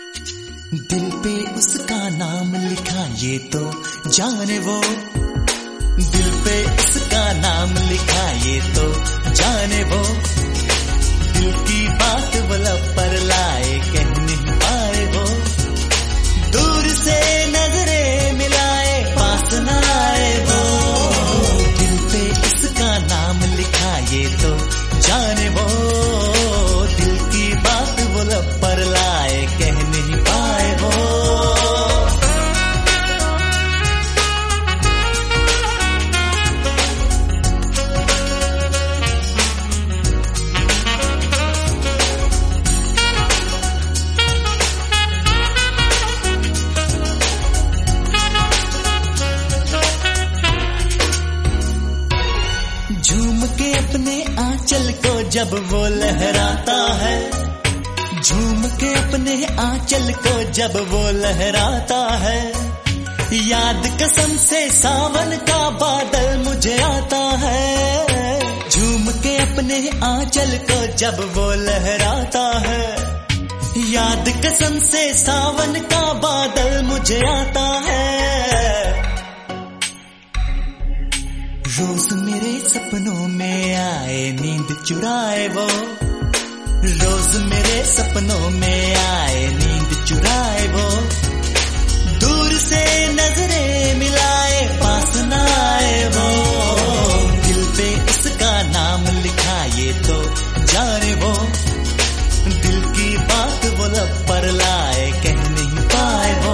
दिल पे उसका नाम लिखा ये तो जाने वो, दिल पे उसका नाम लिखा ये तो जाने वो, दिल की बात वो लब पर लाए कह नहीं पाए वो, दूर से नजरें मिलाए पास न आए वो, दिल पे उसका नाम लिखा ये तो जाने वो, दिल की बात वो लब पर लाए कह नहीं पाए वो। झूम के अपने आंचल को जब वो लहराता है, झूम के अपने आंचल को जब वो लहराता है, याद कसम से सावन का बादल मुझे आता है, झूम के अपने आंचल को जब वो लहराता है, याद कसम से सावन का बादल मुझे आता है, रोज मेरे सपनों में आए नींद चुराए वो, रोज मेरे सपनों में आए नींद चुराए वो, दूर से नजरें मिलाए पास न आए वो, दिल पे उसका नाम लिखा ये तो जाने वो, दिल की बात वो लब पर लाए कह नहीं पाए वो।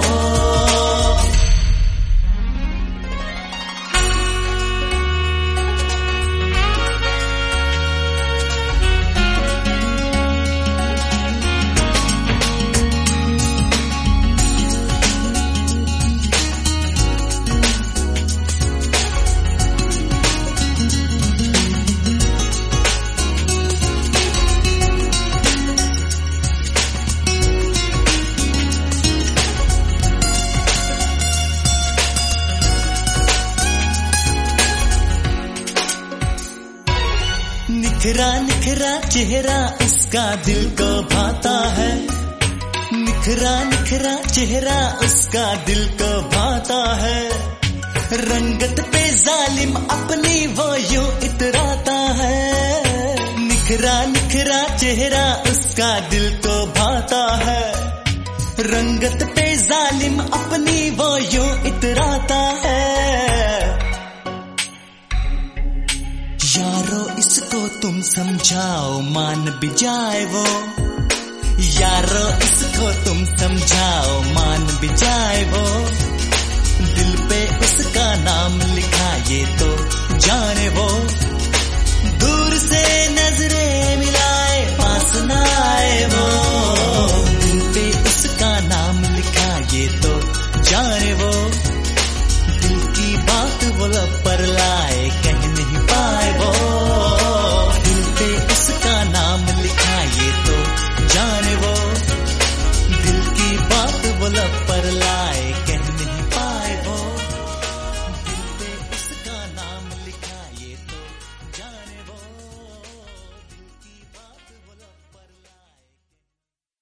निखरा निखरा चेहरा उसका दिल को भाता है, निखरा निखरा चेहरा उसका दिल को भाता है, रंगत पे जालिम अपनी वो यूं इतराता है, निखरा निखरा चेहरा उसका दिल को भाता है, रंगत पे जालिम अपनी वो यूं इतराता है, यारो इसको तुम समझाओ मान भी जाए वो, यारो इसको तुम समझाओ मान भी जाए वो, दिल पे उसका नाम लिखा ये